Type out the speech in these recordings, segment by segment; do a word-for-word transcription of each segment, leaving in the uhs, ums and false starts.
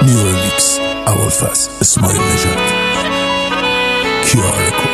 نیورلیکس ابوالفضل اسماعیل نژاد کیا رکورد.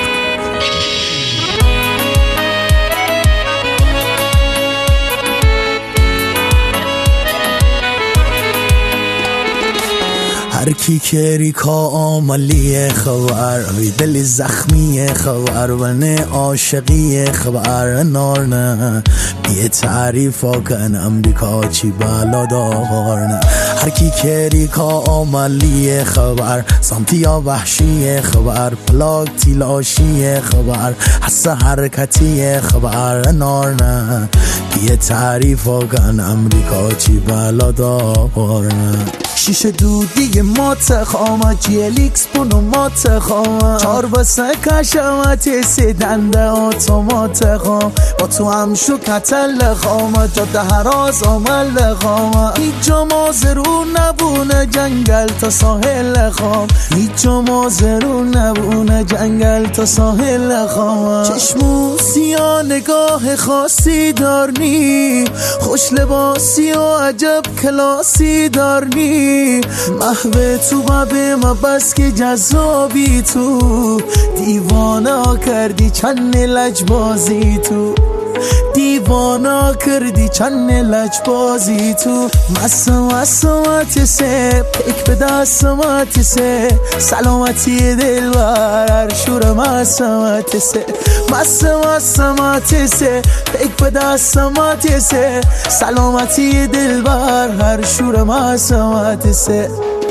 هر کی که ریکا آمالی خبر وی دل زخمی خبر و نه عاشقی خبر نارنه بی تعریف کن امریکا چی بالا دارنه. هر کی که ریکا آمالی خبر سانتیا وحشی خبر پلاک تیلاشی خبر حس حرکتی خبر نارنه بی تعریف کن امریکا چی بالا دارنه. شیشه دودی مات خامه جیلیکس بونو مات خامه چار بسه کشمتی سیدنده آتومات خام با تو هم شو کتل خامه جاده هراز آمل خامه هیچ جا مازرون نبونه جنگل تا ساحل خام هیچ جا مازرون نبونه جنگل تا ساحل خام. چشمو سیا نگاه خاصی دارنی خوش لباسی و عجب کلاسی دارنی محوه تو بابه ما بس که جذابی تو دیوانا کردی چند لجبازی تو دیوانا کردی چند لجبازی تو مسا مسامت سه پیک به دستامت سه سلامتی دلبر شور مسامت سه مسا مسامت سه پیک به دستامت سه سلامتی دلبر هر شور مسامت سه.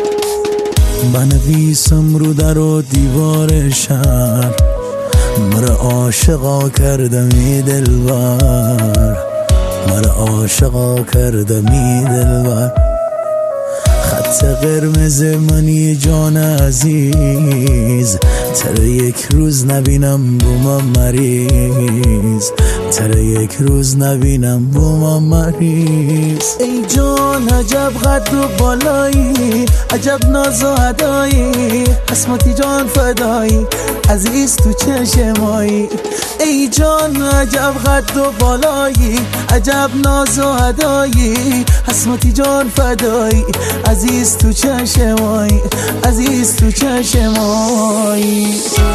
بنویسم رو در و دیوار شهر مر عاشقا کردمی دلبر مر عاشقا کردمی دلبر خط قرمز منی جان عزیز تر یک روز نبینم بوم مریض تر یک روز نبینم بوم مریض. ای جان عجب قد و بالایی عجب ناز و هدایی قسمتی جان فدایی عزیز تو چشمایی. ای جان عجب قد و بالایی عجب ناز و هدایی قسمتی جان فدایی عزیز تو چشمایی عزیز تو چشمایی.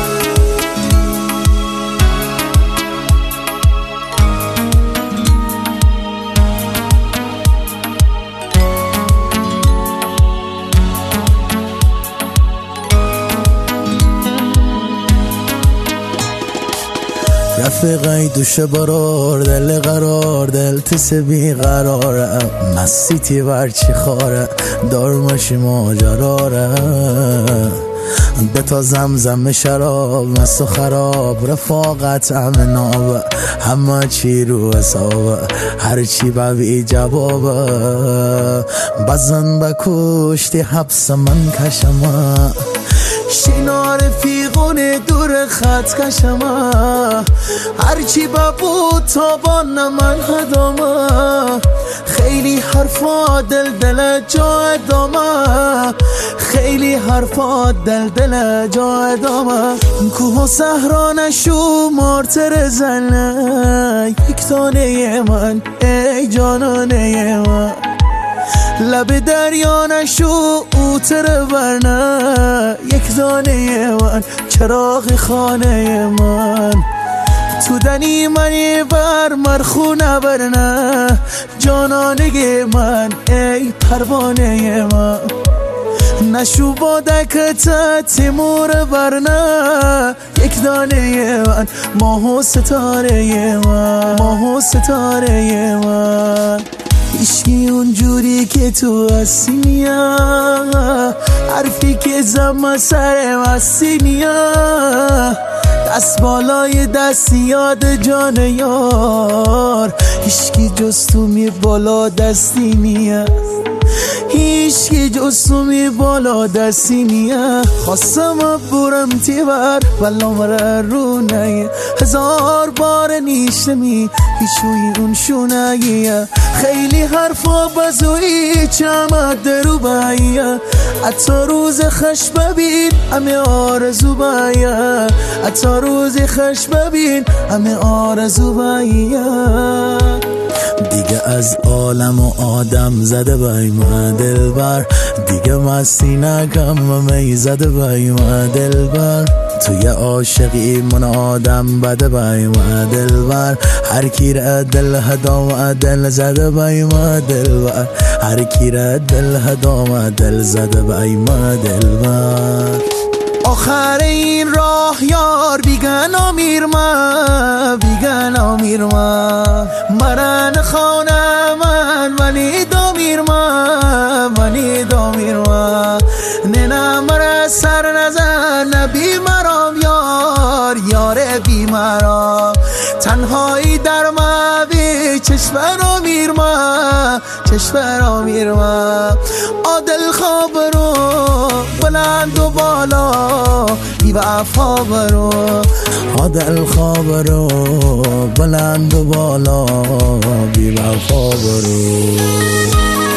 رفقای دوشه برار دل قرار دل تس بی قراره مسیتی برچی خاره دار ماشی ماجراره دتا زمزم شراب مست و خراب رفاقت همه نابه همه چی رو حسابه هر چی بوی جوابه بزن بکشتی حبس من کشمه شینا رفیقون دور خط کشمه هرچی ببود تابان من هدامه خیلی حرفا دل دل جا ادامه خیلی حرفا دل دل جا ادامه کوه و صحرا نشو مارتر زنه یک تانه من ای جانانه من لب دریا نشو اوتر برنه یک دانه من چراغ خانه من تو دنی منی بر مرخونه برنه جانانه من ای پروانه من نشو با دکت تیمور برنه یک دانه من ماه و ستاره من ماه و ستاره من. عشقی اونجوری که تو هستی نیا حرفی که زم سر مستی نیا دست بالای دست یاد جان یار عشقی جز تو می بالا دستی نیا هیچکی جز تو می بالا دستی نیا خواستم برم تیبر ولا مره رو نگه هزار بار نیشتمی هیچوی اون شونگیه خیلی حرفا بزوی چمد درو بایه حتی روز خش ببین همه آرزو بایه حتی روزی خوش ببین همه آرزو باید دیگه از عالم و آدم زده بای ما دلبر دیگه مستی نکم می زده بای ما دلبر توی عاشقی من آدم بده بای ما دلبر هر کی را دل هدام دل زده بای ما دلبر هر کی را دل هدام دل زده بای ما دلبر آخر این راه یار بیگنا میرما بیگنا میرما مرن خانه من ولی دا میرما ولی دا میرما نه مرا سر نزن نبی مرام یار یار بی مرام تنهایی در موی چشم رو میرما چشم رو میرما عادل خواب رو بلند و بالا بی وفا برو عادل خواب رو بلند و بالا بی وفا برو